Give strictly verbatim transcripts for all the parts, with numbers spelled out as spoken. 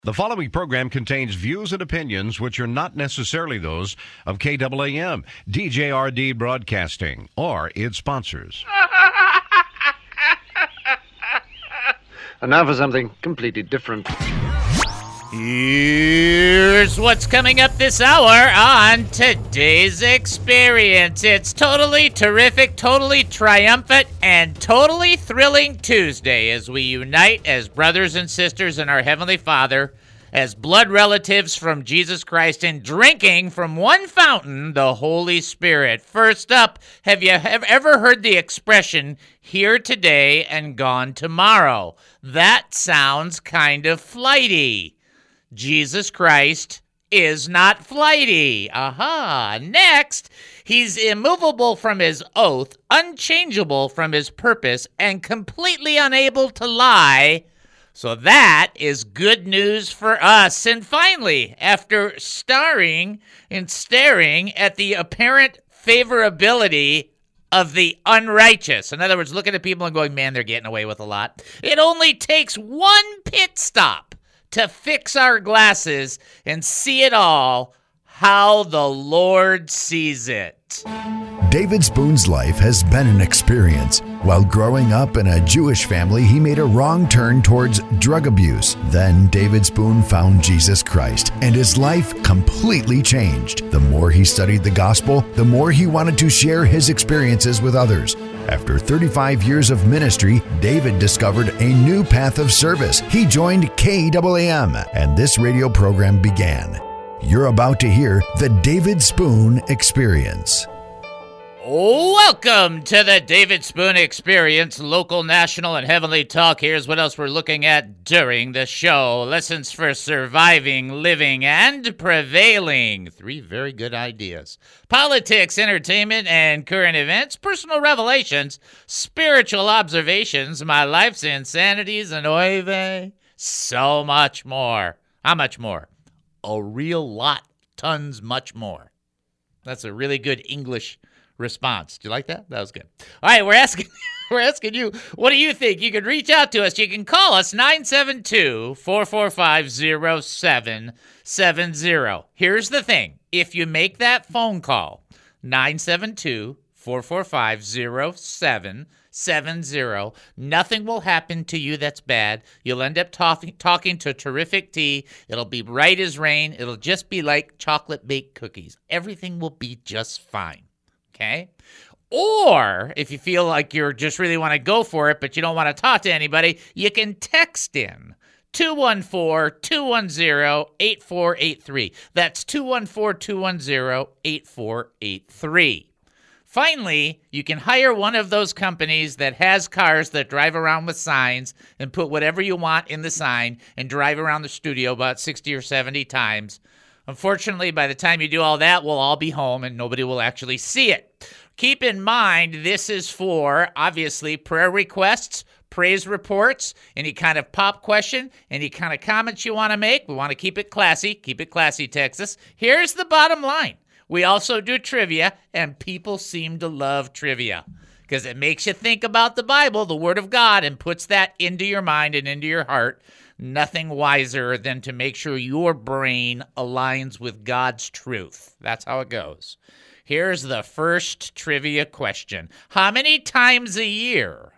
The following program contains views and opinions which are not necessarily those of K A A M, D J R D Broadcasting, or its sponsors. And now for something completely different. Here's what's coming up this hour on today's experience. It's totally terrific, totally triumphant, and totally thrilling Tuesday as we unite as brothers and sisters in our Heavenly Father, as blood relatives from Jesus Christ, and drinking from one fountain, the Holy Spirit. First up, have you ever heard the expression, here today and gone tomorrow? That sounds kind of flighty. Jesus Christ is not flighty. Aha. Next, he's immovable from his oath, unchangeable from his purpose, and completely unable to lie. So that is good news for us. And finally, after starring and staring at the apparent favorability of the unrighteous, in other words, looking at people and going, man, they're getting away with a lot, it only takes one pit stop to fix our glasses and see it all how the Lord sees it. David Spoon's life has been an experience. While growing up in a Jewish family, he made a wrong turn towards drug abuse. Then David Spoon found Jesus Christ, and his life completely changed. The more he studied the gospel, the more he wanted to share his experiences with others. After thirty-five years of ministry, David discovered a new path of service. He joined K A A M, and this radio program began. You're about to hear the David Spoon Experience. Welcome to the David Spoon Experience, local, national, and heavenly talk. Here's what else we're looking at during the show. Lessons for surviving, living, and prevailing. Three very good ideas. Politics, entertainment, and current events. Personal revelations, spiritual observations, my life's insanities, and oy vey, so much more. How much more? A real lot, tons, much more. That's a really good English response. Do you like that? That was good. All right, we're asking we're asking you, what do you think? You can reach out to us. You can call us nine seven two, four four five, zero seven seven zero. Here's the thing. If you make that phone call, nine seven two, four four five, zero seven seven zero, nothing will happen to you that's bad. You'll end up talking talking to terrific tea. It'll be bright as rain. It'll just be like chocolate baked cookies. Everything will be just fine. Okay? Or if you feel like you just really want to go for it, but you don't want to talk to anybody, you can text in two one four, two one zero, eight four eight three. That's two one four, two one zero, eight four eight three. Finally, you can hire one of those companies that has cars that drive around with signs and put whatever you want in the sign and drive around the studio about sixty or seventy times. Unfortunately, by the time you do all that, we'll all be home and nobody will actually see it. Keep in mind, this is for, obviously, prayer requests, praise reports, any kind of pop question, any kind of comments you want to make. We want to keep it classy. Keep it classy, Texas. Here's the bottom line. We also do trivia, and people seem to love trivia because it makes you think about the Bible, the Word of God, and puts that into your mind and into your heart. Nothing wiser than to make sure your brain aligns with God's truth. That's how it goes. Here's the first trivia question. How many times a year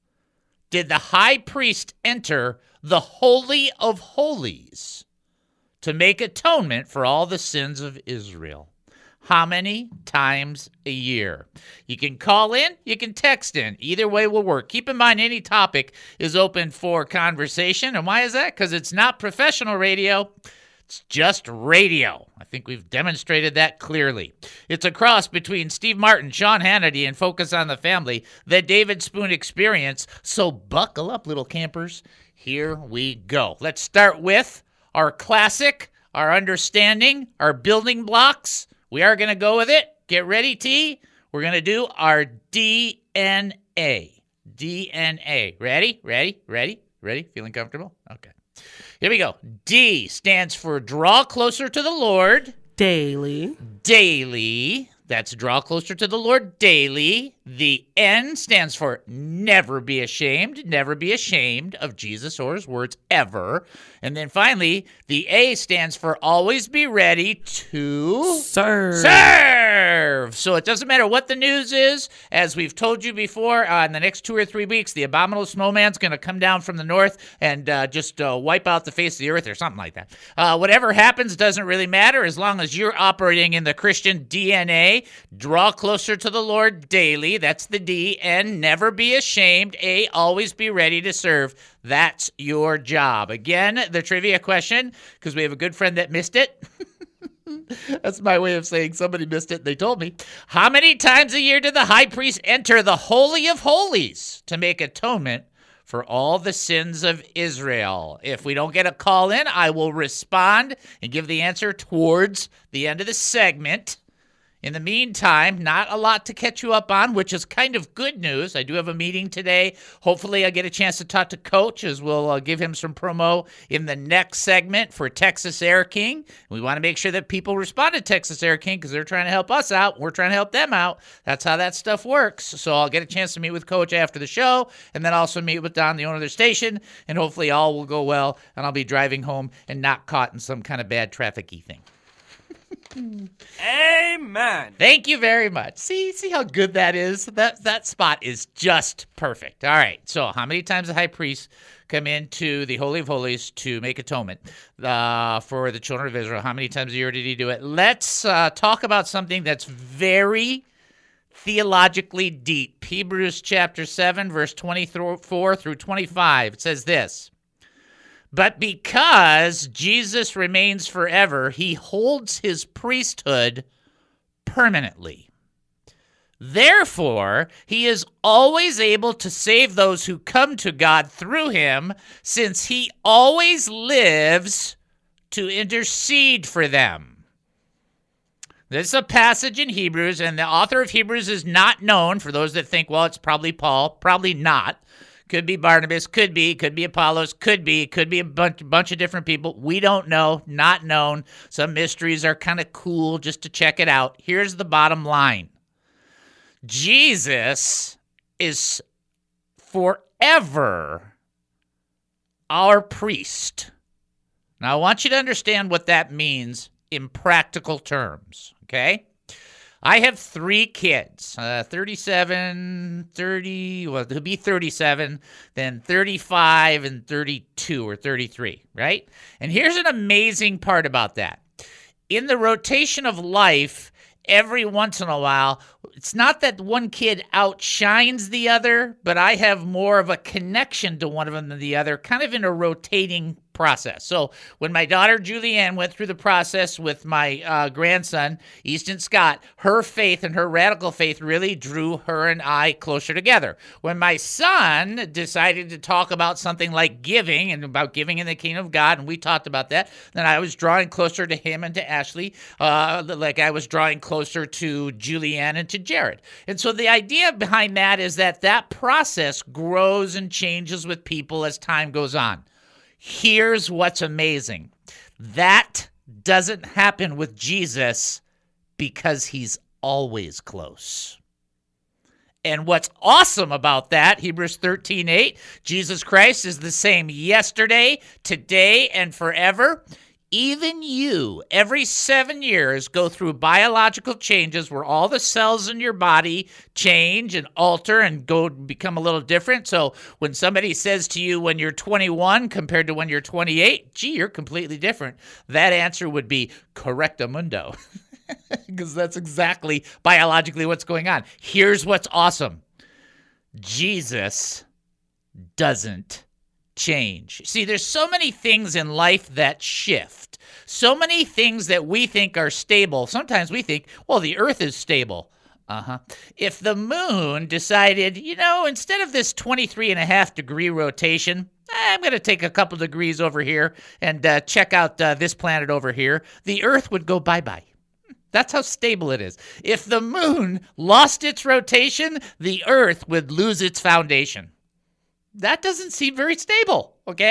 did the high priest enter the Holy of Holies to make atonement for all the sins of Israel? How many times a year? You can call in, you can text in. Either way will work. Keep in mind, any topic is open for conversation. And why is that? Because it's not professional radio. It's just radio. I think we've demonstrated that clearly. It's a cross between Steve Martin, Sean Hannity, and Focus on the Family, the David Spoon Experience. So buckle up, little campers. Here we go. Let's start with our classic, our understanding, our building blocks. We are going to go with it. Get ready, T. We're going to do our D N A. D N A. Ready? Ready? Ready? Ready? Feeling comfortable? Okay. Here we go. D stands for draw closer to the Lord. Daily. Daily. That's draw closer to the Lord daily. The N stands for never be ashamed. Never be ashamed of Jesus or his words ever. And then finally, the A stands for always be ready to serve. Serve. So it doesn't matter what the news is. As we've told you before, uh, in the next two or three weeks, the abominable snowman's going to come down from the north and uh, just uh, wipe out the face of the earth or something like that. Uh, whatever happens doesn't really matter as long as you're operating in the Christian D N A. Draw closer to the Lord daily. That's the D. N, never be ashamed. A, always be ready to serve. That's your job. Again, the trivia question, because we have a good friend that missed it. That's my way of saying somebody missed it. They told me. How many times a year did the high priest enter the Holy of Holies to make atonement for all the sins of Israel? If we don't get a call in, I will respond and give the answer towards the end of the segment. In the meantime, not a lot to catch you up on, which is kind of good news. I do have a meeting today. Hopefully I get a chance to talk to Coach as we'll uh, give him some promo in the next segment for Texas Air King. We want to make sure that people respond to Texas Air King because they're trying to help us out. We're trying to help them out. That's how that stuff works. So I'll get a chance to meet with Coach after the show and then also meet with Don, the owner of their station, and hopefully all will go well and I'll be driving home and not caught in some kind of bad traffic-y thing. Amen. Thank you very much. See, see how good that is? That that spot is just perfect. All right. So how many times the high priest come into the Holy of Holies to make atonement uh, for the children of Israel? How many times a year did he do it? Let's uh, talk about something that's very theologically deep. Hebrews chapter seven, verse twenty-four through twenty-five. It says this. But because Jesus remains forever, he holds his priesthood permanently. Therefore, he is always able to save those who come to God through him, since he always lives to intercede for them. This is a passage in Hebrews, and the author of Hebrews is not known. For those that think, well, it's probably Paul, probably not. Could be Barnabas, could be, could be Apollos, could be, could be a bunch, bunch of different people. We don't know, not known. Some mysteries are kind of cool just to check it out. Here's the bottom line. Jesus is forever our priest. Now, I want you to understand what that means in practical terms, okay? I have three kids, uh, thirty-seven, thirty, well, it'll be thirty-seven, then thirty-five, and thirty-two or thirty-three, right? And here's an amazing part about that. In the rotation of life, every once in a while, it's not that one kid outshines the other, but I have more of a connection to one of them than the other, kind of in a rotating process. So when my daughter Julianne went through the process with my uh, grandson, Easton Scott, her faith and her radical faith really drew her and I closer together. When my son decided to talk about something like giving and about giving in the kingdom of God, and we talked about that, then I was drawing closer to him and to Ashley, uh, like I was drawing closer to Julianne and to Jared. And so the idea behind that is that that process grows and changes with people as time goes on. Here's what's amazing. That doesn't happen with Jesus because he's always close. And what's awesome about that, Hebrews thirteen eight, Jesus Christ is the same yesterday, today, and forever. Even you, every seven years, go through biological changes where all the cells in your body change and alter and go become a little different. So when somebody says to you when you're twenty-one compared to when you're twenty-eight, gee, you're completely different. That answer would be correctamundo, because that's exactly biologically what's going on. Here's what's awesome. Jesus doesn't change. See, there's so many things in life that shift. So many things that we think are stable. Sometimes we think, well, the earth is stable. Uh-huh. If the moon decided, you know, instead of this twenty-three and a half degree rotation, I'm going to take a couple degrees over here and uh, check out uh, this planet over here, the earth would go bye-bye. That's how stable it is. If the moon lost its rotation, the earth would lose its foundation. That doesn't seem very stable, okay?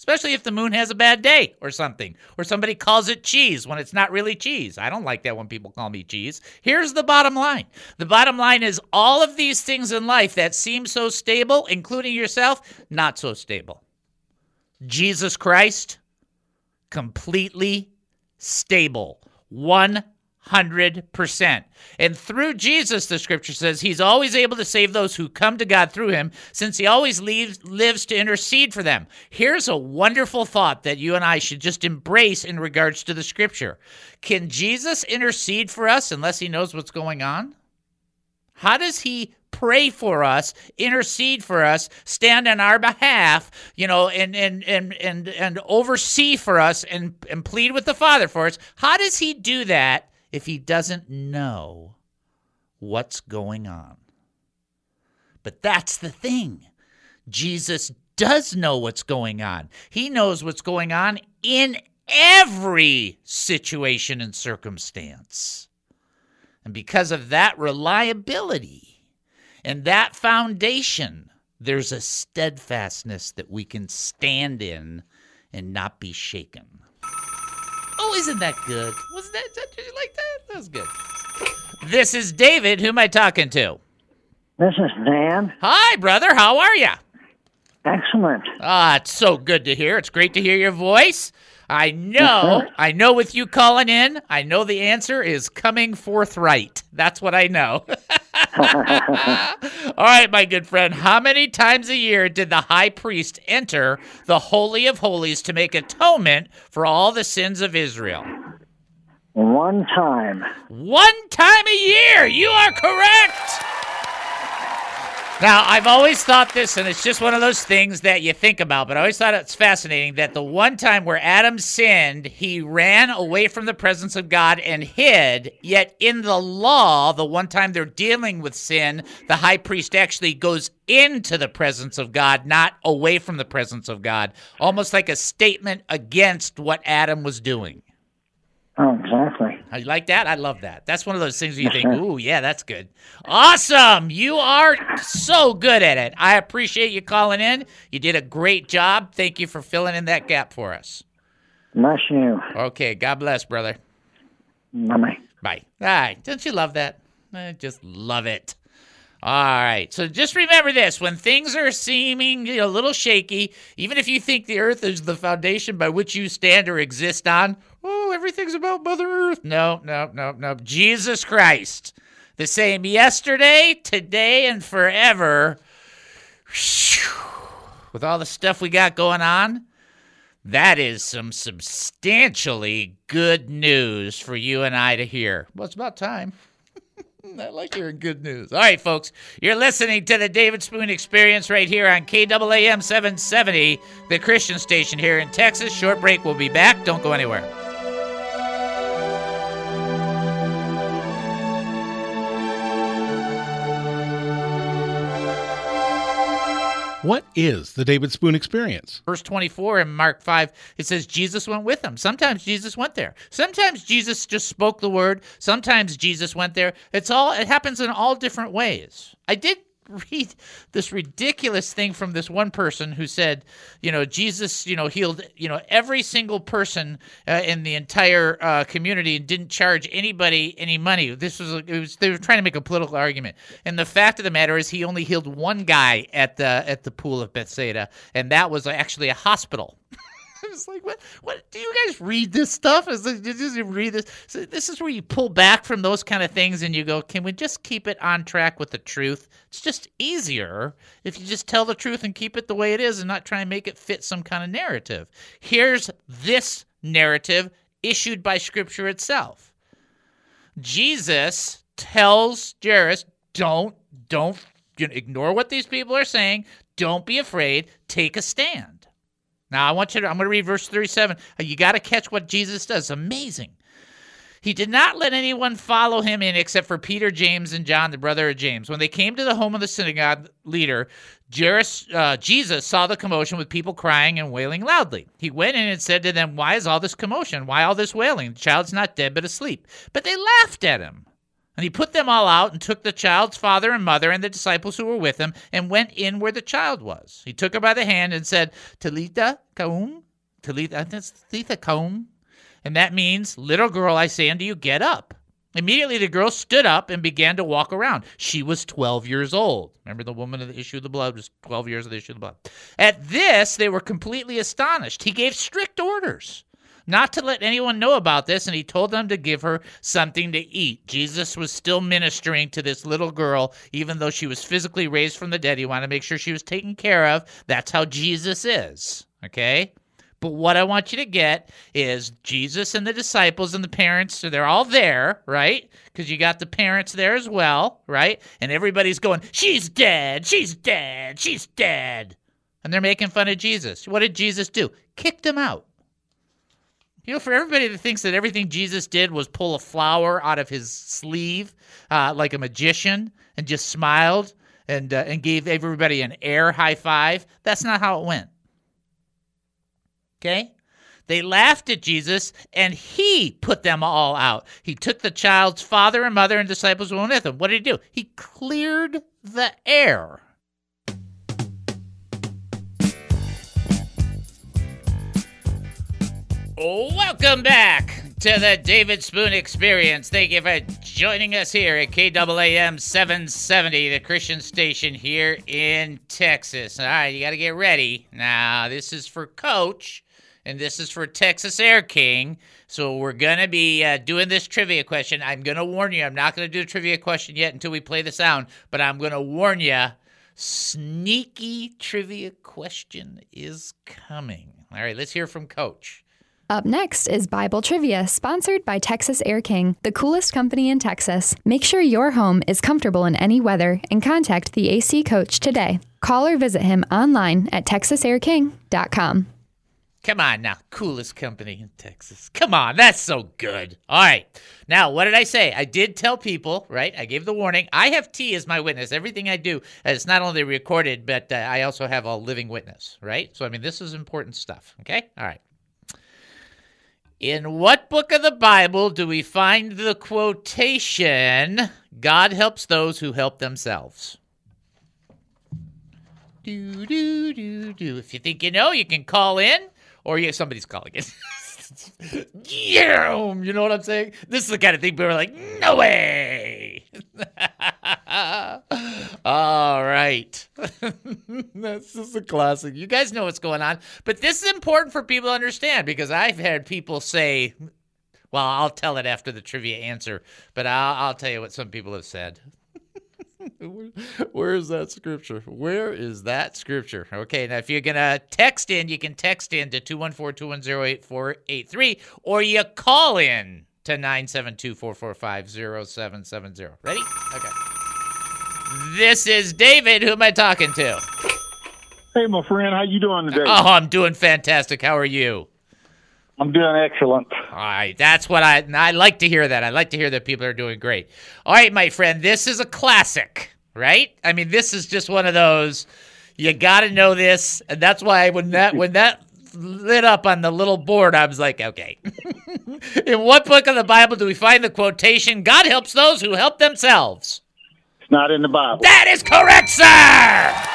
especially if the moon has a bad day or something, or somebody calls it cheese when it's not really cheese. I don't like that when people call me cheese. Here's the bottom line. The bottom line is all of these things in life that seem so stable, including yourself, not so stable. Jesus Christ, completely stable, one hundred percent. And through Jesus, the scripture says, he's always able to save those who come to God through him, since he always leaves, lives to intercede for them. Here's a wonderful thought that you and I should just embrace in regards to the scripture. Can Jesus intercede for us unless he knows what's going on? How does he pray for us, intercede for us, stand on our behalf, you know, and and and and, and oversee for us and, and plead with the Father for us? How does he do that if he doesn't know what's going on? But that's the thing. Jesus does know what's going on. He knows what's going on in every situation and circumstance. And because of that reliability and that foundation, there's a steadfastness that we can stand in and not be shaken. Oh, isn't that good? Was that, did you like that? That was good. This is David. Who am I talking to? This is Dan. Hi, brother. How are you? Excellent. Ah, it's so good to hear. It's great to hear your voice. I know, I know with you calling in, I know the answer is coming forthright. That's what I know. All right, my good friend, how many times a year did the high priest enter the Holy of Holies to make atonement for all the sins of Israel? One time. One time a year. You are correct. Now, I've always thought this, and it's just one of those things that you think about, but I always thought it's fascinating that the one time where Adam sinned, he ran away from the presence of God and hid, yet in the law, the one time they're dealing with sin, the high priest actually goes into the presence of God, not away from the presence of God, almost like a statement against what Adam was doing. Oh, exactly. You like that? I love that. That's one of those things where you think, ooh, yeah, that's good. Awesome. You are so good at it. I appreciate you calling in. You did a great job. Thank you for filling in that gap for us. Bless you. Okay. God bless, brother. Bye-bye. Bye. All right. Don't you love that? I just love it. All right. So just remember this. When things are seeming you know, a little shaky, even if you think the earth is the foundation by which you stand or exist on, oh, everything's about Mother Earth. No, no, no, no. Jesus Christ, the same yesterday, today, and forever. With all the stuff we got going on, that is some substantially good news for you and I to hear. Well, it's about time. I like hearing good news. All right, folks, you're listening to the David Spoon Experience right here on K A A M seven seventy, the Christian station here in Texas. Short break. We'll be back. Don't go anywhere. What is the David Spoon Experience? Verse twenty-four in Mark five, it says Jesus went with them. Sometimes Jesus went there. Sometimes Jesus just spoke the word. Sometimes Jesus went there. It's all. It happens in all different ways. I did read this ridiculous thing from this one person who said, you know, Jesus, you know, healed, you know, every single person uh, in the entire uh, community and didn't charge anybody any money. This was, it was, they were trying to make a political argument. And the fact of the matter is he only healed one guy at the, at the pool of Bethsaida. And that was actually a hospital. It's like, what, what, do you guys read this stuff? Is this, did you read this? So this is where you pull back from those kind of things and you go, can we just keep it on track with the truth? It's just easier if you just tell the truth and keep it the way it is and not try and make it fit some kind of narrative. Here's this narrative issued by Scripture itself. Jesus tells Jairus, don't, don't you know, ignore what these people are saying. Don't be afraid. Take a stand. Now, I want you to, I'm going to read verse thirty-seven. You got to catch what Jesus does. It's amazing. He did not let anyone follow him in except for Peter, James, and John, the brother of James. When they came to the home of the synagogue leader, Jairus, uh, Jesus saw the commotion with people crying and wailing loudly. He went in and said to them, why is all this commotion? Why all this wailing? The child's not dead but asleep. But they laughed at him. And he put them all out and took the child's father and mother and the disciples who were with him and went in where the child was. He took her by the hand and said, Talitha Kaum, Talitha, that's Talitha Kaum. And that means, little girl, I say unto you, get up. Immediately the girl stood up and began to walk around. She was twelve years old. Remember, the woman of the issue of the blood was twelve years of the issue of the blood. At this, they were completely astonished. He gave strict orders not to let anyone know about this, and he told them to give her something to eat. Jesus was still ministering to this little girl, even though she was physically raised from the dead. He wanted to make sure she was taken care of. That's how Jesus is, okay? But what I want you to get is Jesus and the disciples and the parents, so they're all there, right? Because you got the parents there as well, right? And everybody's going, she's dead, she's dead, she's dead. And they're making fun of Jesus. What did Jesus do? Kicked them out. You know, for everybody that thinks that everything Jesus did was pull a flower out of his sleeve uh, like a magician and just smiled and uh, and gave everybody an air high five, that's not how it went. Okay? They laughed at Jesus, and he put them all out. He took the child's father and mother and disciples who went with him. What did he do? He cleared the air. Welcome back to the David Spoon Experience. Thank you for joining us here at K A A M seven seventy, the Christian station here in Texas. All right, you got to get ready. Now, this is for Coach, and this is for Texas Air King. So we're going to be uh, doing this trivia question. I'm going to warn you, I'm not going to do a trivia question yet until we play the sound, but I'm going to warn you, sneaky trivia question is coming. All right, let's hear from Coach. Up next is Bible Trivia, sponsored by Texas Air King, the coolest company in Texas. Make sure your home is comfortable in any weather and contact the A C Coach today. Call or visit him online at texas air king dot com. Come on now, coolest company in Texas. Come on, that's so good. All right. Now, what did I say? I did tell people, right? I gave the warning. I have T as my witness. Everything I do is not only recorded, but uh, I also have a living witness, right? So, I mean, this is important stuff, okay? All right. In what book of the Bible do we find the quotation, God helps those who help themselves? Do, do, do, do. If you think you know, you can call in, or you, somebody's calling in. Yeah, you know what I'm saying? This is the kind of thing people are like, no way. All right. This is a classic. You guys know what's going on. But this is important for people to understand, because I've had people say, well, I'll tell it after the trivia answer, but I'll, I'll tell you what some people have said. Where is that scripture? Where is that scripture? Okay, now if you're going to text in, you can text in to two one four, two one zero, eight four eight three, or you call in to nine seven two, four four five, zero seven seven zero. Ready? Okay. This is David. Who am I talking to? Hey, my friend. How you doing today? Oh, I'm doing fantastic. How are you? I'm doing excellent. All right, that's what I I like to hear that. I like to hear that people are doing great. All right, my friend, this is a classic, right? I mean, this is just one of those, you got to know this, and that's why when that when that lit up on the little board, I was like, okay. In what book of the Bible do we find the quotation, God helps those who help themselves? It's not in the Bible. That is correct, sir!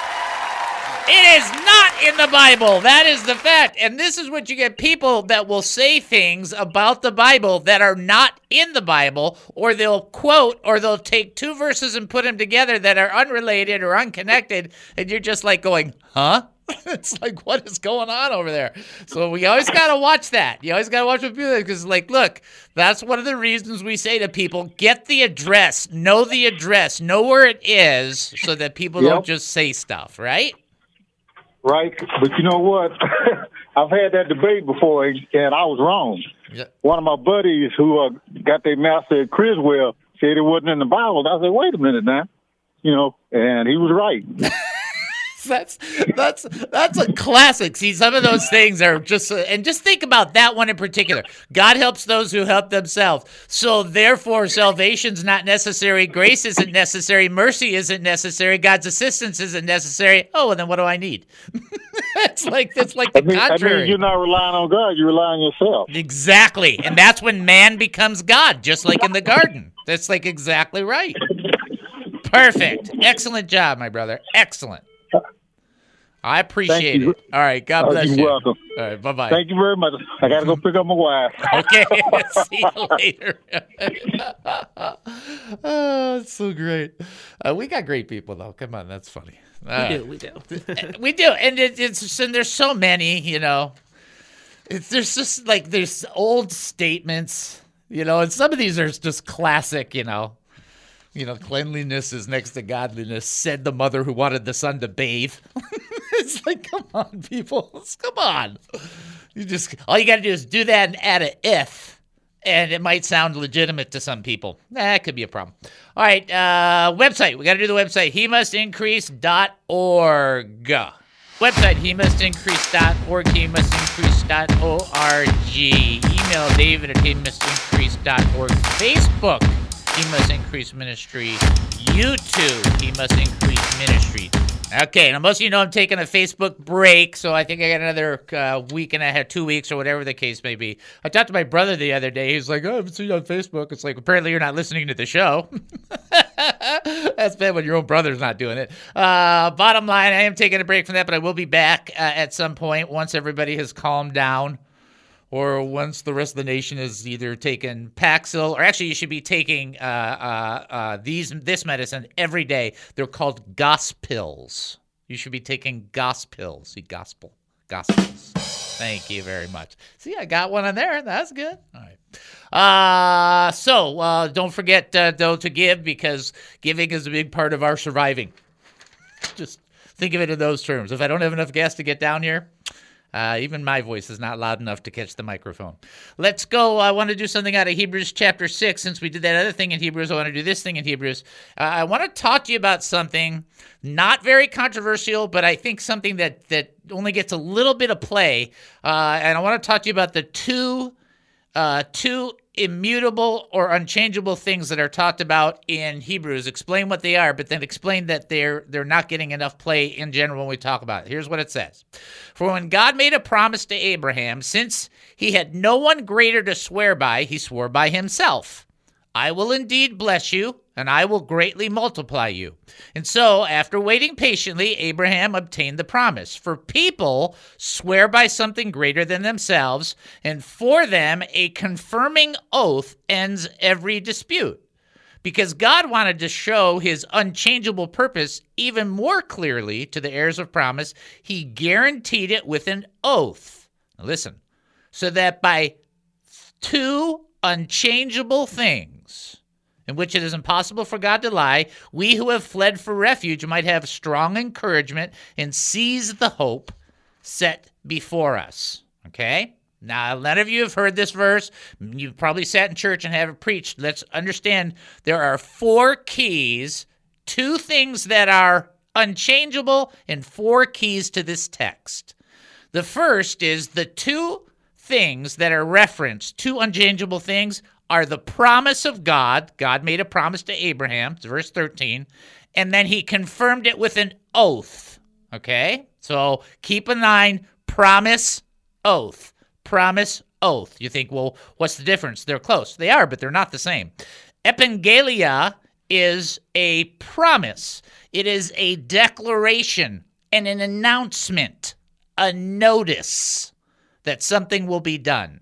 It is not in the Bible. That is the fact. And this is what you get, people that will say things about the Bible that are not in the Bible, or they'll quote, or they'll take two verses and put them together that are unrelated or unconnected, and you're just like going, huh? It's like, what is going on over there? So we always got to watch that. You always got to watch what people do, because, like, look, that's one of the reasons we say to people, get the address, know the address, know where it is, so that people Yep. don't just say stuff, right? Right? But you know what? I've had that debate before, and I was wrong. Yeah. One of my buddies who uh, got their master at Criswell said it wasn't in the Bible. I said, wait a minute now. You know, and he was right. That's that's that's a classic. See, some of those things are just, and just think about that one in particular. God helps those who help themselves. So therefore, salvation's not necessary. Grace isn't necessary. Mercy isn't necessary. God's assistance isn't necessary. Oh, well, then what do I need? it's like that's like the I mean, contrary. I mean, you're not relying on God; you're relying on yourself. Exactly, and that's when man becomes God, just like in the garden. That's like exactly right. Perfect. Excellent job, my brother. Excellent. I appreciate it. All right. God Oh, bless you're you. welcome. All right. Bye-bye. Thank you very much. I got to go pick up my wife. Okay. See you later. Oh, it's so great. Uh, we got great people, though. Come on. That's funny. Uh, We do, we do. we do. And it, it's just, and there's so many, you know. It's There's just like, there's old statements, you know, and some of these are just classic, you know. You know, cleanliness is next to godliness, said the mother who wanted the son to bathe. It's like, come on, people. Come on. You just, all you got to do is do that and add an if, and it might sound legitimate to some people. That could be a problem. All right, uh, website. We got to do the website, he must increase dot org. Website, he must increase dot org, he must increase dot org. Email David at he must increase dot org. Facebook, He Must Increase Ministry. YouTube, He Must Increase Ministry. Okay, now most of you know I'm taking a Facebook break, so I think I got another uh, week and a half, two weeks, or whatever the case may be. I talked to my brother the other day. He's like, oh, I haven't seen you on Facebook. It's like, apparently you're not listening to the show. That's bad when your own brother's not doing it. Uh, bottom line, I am taking a break from that, but I will be back uh, at some point once everybody has calmed down. Or once the rest of the nation is either taking Paxil, or actually you should be taking uh, uh, uh, these this medicine every day. They're called Gospils. You should be taking Gospils. See, gospel. Gospels. Thank you very much. See, I got one on there. That's good. All right. Uh, so uh, don't forget, uh, though, to give, because giving is a big part of our surviving. Just think of it in those terms. If I don't have enough gas to get down here, Uh, even my voice is not loud enough to catch the microphone. Let's go. I want to do something out of Hebrews chapter six. Since we did that other thing in Hebrews, I want to do this thing in Hebrews. Uh, I want to talk to you about something not very controversial, but I think something that, that only gets a little bit of play. Uh, and I want to talk to you about the two, uh, two immutable or unchangeable things that are talked about in Hebrews. Explain what they are, but then explain that they're they're not getting enough play in general when we talk about it. Here's what it says. For when God made a promise to Abraham, since he had no one greater to swear by, he swore by himself. I will indeed bless you, and I will greatly multiply you. And so, after waiting patiently, Abraham obtained the promise. For people swear by something greater than themselves, and for them a confirming oath ends every dispute. Because God wanted to show his unchangeable purpose even more clearly to the heirs of promise, he guaranteed it with an oath. Now listen, so that by two unchangeable things, in which it is impossible for God to lie, we who have fled for refuge might have strong encouragement and seize the hope set before us. Okay? Now, none of you have heard this verse. You've probably sat in church and have it preached. Let's understand there are four keys, two things that are unchangeable, and four keys to this text. The first is the two things that are referenced, two unchangeable things, are the promise of God. God made a promise to Abraham, it's verse thirteen, and then he confirmed it with an oath, okay? So keep in mind, promise, oath, promise, oath. You think, well, what's the difference? They're close. They are, but they're not the same. Epangelia is a promise. It is a declaration and an announcement, a notice that something will be done.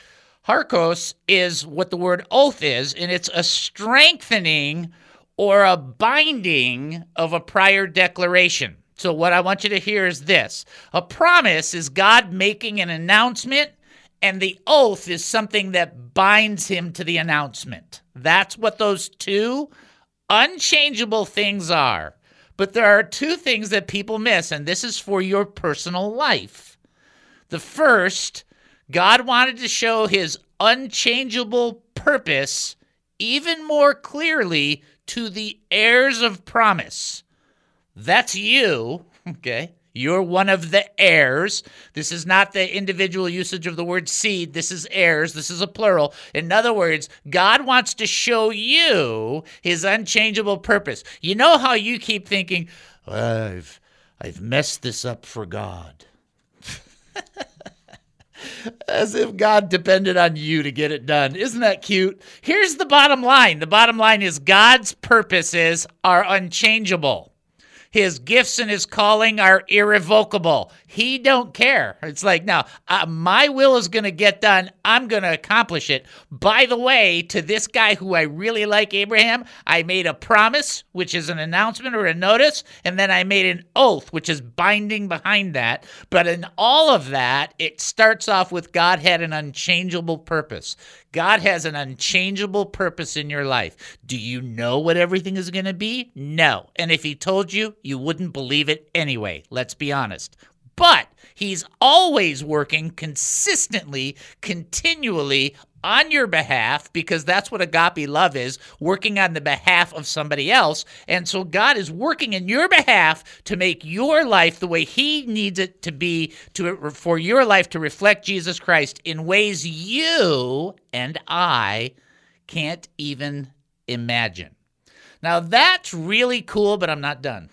Harkos is what the word oath is, and it's a strengthening or a binding of a prior declaration. So what I want you to hear is this. A promise is God making an announcement, and the oath is something that binds him to the announcement. That's what those two unchangeable things are. But there are two things that people miss, and this is for your personal life. The first, God wanted to show his unchangeable purpose even more clearly to the heirs of promise. That's you, okay? You're one of the heirs. This is not the individual usage of the word seed. This is heirs. This is a plural. In other words, God wants to show you his unchangeable purpose. You know how you keep thinking, well, I've I've messed this up for God. As if God depended on you to get it done. Isn't that cute? Here's the bottom line. The bottom line is God's purposes are unchangeable. His gifts and his calling are irrevocable. He don't care. It's like, no, uh, my will is going to get done. I'm going to accomplish it. By the way, to this guy who I really like, Abraham, I made a promise, which is an announcement or a notice, and then I made an oath, which is binding behind that. But in all of that, it starts off with God had an unchangeable purpose. God has an unchangeable purpose in your life. Do you know what everything is going to be? No. And if he told you, you wouldn't believe it anyway. Let's be honest. But he's always working consistently, continually on your behalf, because that's what agape love is, working on the behalf of somebody else. And so God is working in your behalf to make your life the way he needs it to be, to for your life to reflect Jesus Christ in ways you and I can't even imagine. Now that's really cool, but I'm not done.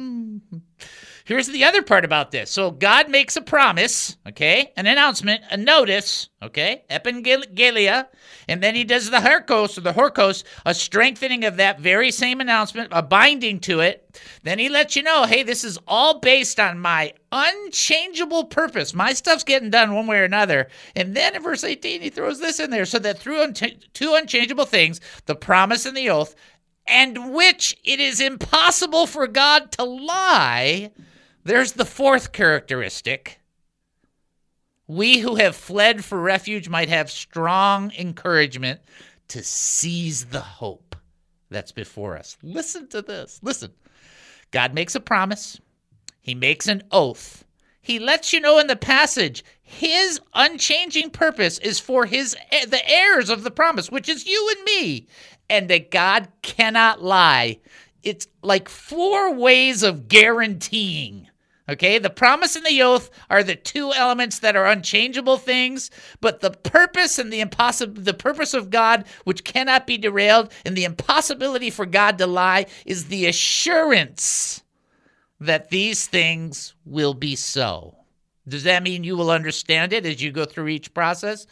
Here's the other part about this. So God makes a promise, okay, an announcement, a notice, okay, epangelia, and then he does the horkos, or the horkos, a strengthening of that very same announcement, a binding to it. Then he lets you know, hey, this is all based on my unchangeable purpose. My stuff's getting done one way or another. And then in verse eighteen, he throws this in there, so that through un- two unchangeable things, the promise and the oath, and which it is impossible for God to lie. There's the fourth characteristic. We who have fled for refuge might have strong encouragement to seize the hope that's before us. Listen to this. Listen. God makes a promise. He makes an oath. He lets you know in the passage his unchanging purpose is for his the heirs of the promise, which is you and me, and that God cannot lie. It's like four ways of guaranteeing. Okay, the promise and the oath are the two elements that are unchangeable things, but the purpose and the impossible, the purpose of God, which cannot be derailed, and the impossibility for God to lie is the assurance that these things will be so. Does that mean you will understand it as you go through each process?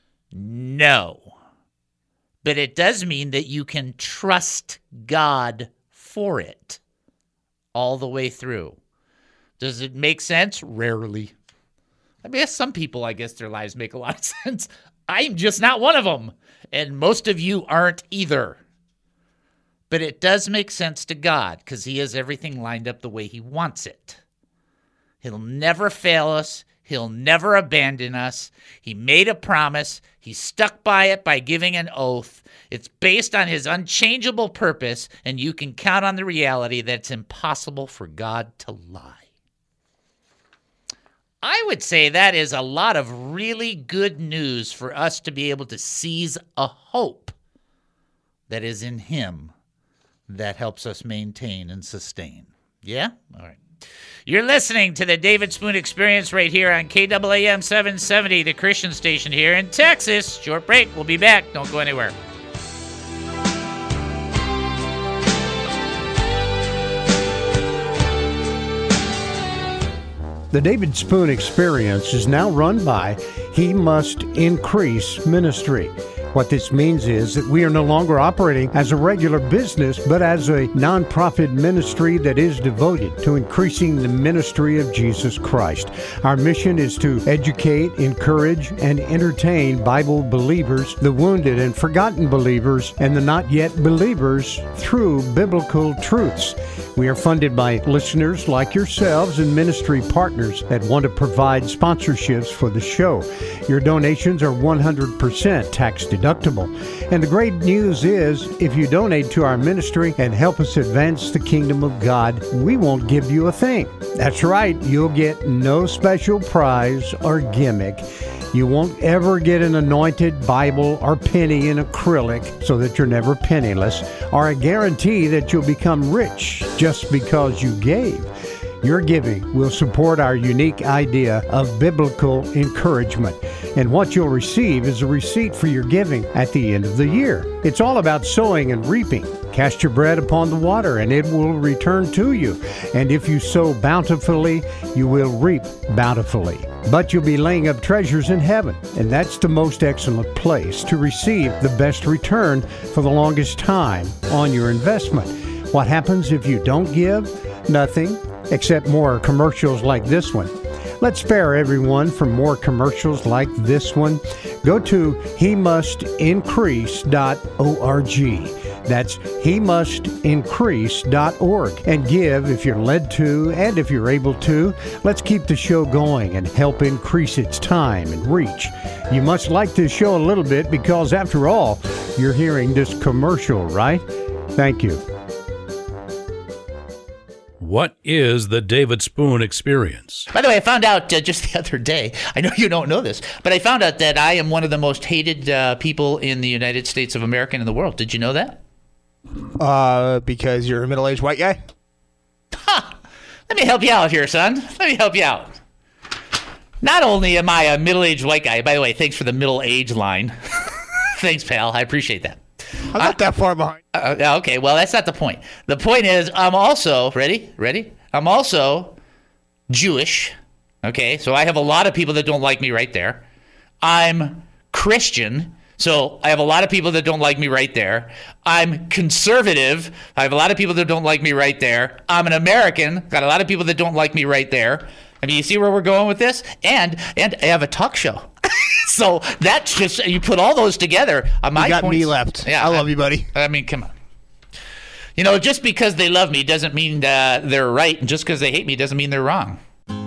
No. But it does mean that you can trust God for it all the way through. Does it make sense? Rarely. I mean, some people, I guess their lives make a lot of sense. I'm just not one of them. And most of you aren't either. But it does make sense to God because he has everything lined up the way he wants it. He'll never fail us. He'll never abandon us. He made a promise. He stuck by it by giving an oath. It's based on his unchangeable purpose, and you can count on the reality that it's impossible for God to lie. I would say that is a lot of really good news for us to be able to seize a hope that is in him that helps us maintain and sustain. Yeah? All right. You're listening to the David Spoon Experience right here on K A A M seven seventy, the Christian station here in Texas. Short break. We'll be back. Don't go anywhere. The David Spoon Experience is now run by He Must Increase Ministry. What this means is that we are no longer operating as a regular business, but as a nonprofit ministry that is devoted to increasing the ministry of Jesus Christ. Our mission is to educate, encourage, and entertain Bible believers, the wounded and forgotten believers, and the not yet believers through biblical truths. We are funded by listeners like yourselves and ministry partners that want to provide sponsorships for the show. Your donations are one hundred percent tax deductible. And the great news is, if you donate to our ministry and help us advance the kingdom of God, we won't give you a thing. That's right, you'll get no special prize or gimmick. You won't ever get an anointed Bible or penny in acrylic so that you're never penniless, or a guarantee that you'll become rich just because you gave. Your giving will support our unique idea of biblical encouragement. And what you'll receive is a receipt for your giving at the end of the year. It's all about sowing and reaping. Cast your bread upon the water, and it will return to you. And if you sow bountifully, you will reap bountifully. But you'll be laying up treasures in heaven, and that's the most excellent place to receive the best return for the longest time on your investment. What happens if you don't give? Nothing, except more commercials like this one. Let's spare everyone from more commercials like this one. Go to he must increase dot org. That's he must increase dot org. And give if you're led to and if you're able to. Let's keep the show going and help increase its time and reach. You must like this show a little bit because, after all, you're hearing this commercial, right? Thank you. What is the David Spoon Experience? By the way, I found out uh, just the other day, I know you don't know this, but I found out that I am one of the most hated uh, people in the United States of America and in the world. Did you know that? Uh, because you're a middle-aged white guy? Ha! Let me help you out here, son. Let me help you out. Not only am I a middle-aged white guy, by the way, thanks for the middle-age line. Thanks, pal. I appreciate that. I'm not that far behind. Uh, okay, well, that's not the point. The point is, I'm also, ready? Ready? I'm also Jewish. Okay, so I have a lot of people that don't like me right there. I'm Christian, so I have a lot of people that don't like me right there. I'm conservative. I have a lot of people that don't like me right there. I'm an American. Got a lot of people that don't like me right there. I mean, you see where we're going with this? And and I have a talk show. So that's just, you put all those together. Uh, my you got points, me left. Yeah, I love I, you, buddy. I mean, come on. You know, just because they love me doesn't mean uh, they're right, and just because they hate me doesn't mean they're wrong.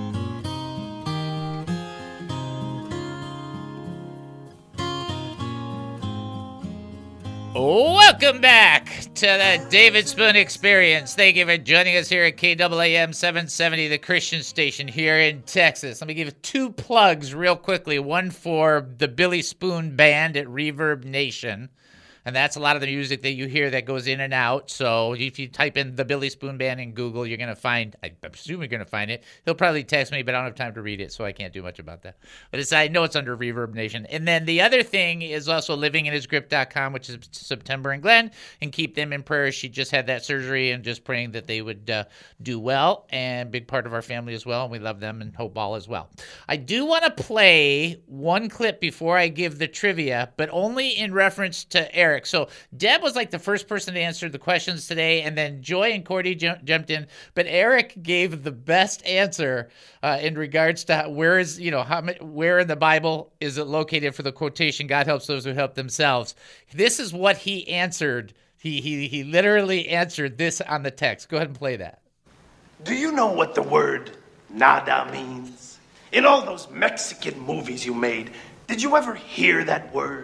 Welcome back to the David Spoon Experience. Thank you for joining us here at K A A M seven seventy, the Christian station here in Texas. Let me give you two plugs real quickly. One for the Billy Spoon Band at Reverb Nation. And that's a lot of the music that you hear that goes in and out. So if you type in the Billy Spoon Band in Google, you're going to find, I assume you're going to find it. He'll probably text me, but I don't have time to read it, so I can't do much about that. But it's, I know it's under Reverb Nation. And then the other thing is also living in his grip dot com, which is September and Glenn, and keep them in prayer. She just had that surgery, and just praying that they would uh, do well, and big part of our family as well, and we love them and hope all as well. I do want to play one clip before I give the trivia, but only in reference to Eric. So Deb was like the first person to answer the questions today, and then Joy and Cordy ju- jumped in, but Eric gave the best answer uh, in regards to where is, you know, how where in the Bible is it located for the quotation, God helps those who help themselves. This is what he answered. He he he literally answered this on the text. Go ahead and play that. Do you know what the word nada means? In all those Mexican movies you made, did you ever hear that word?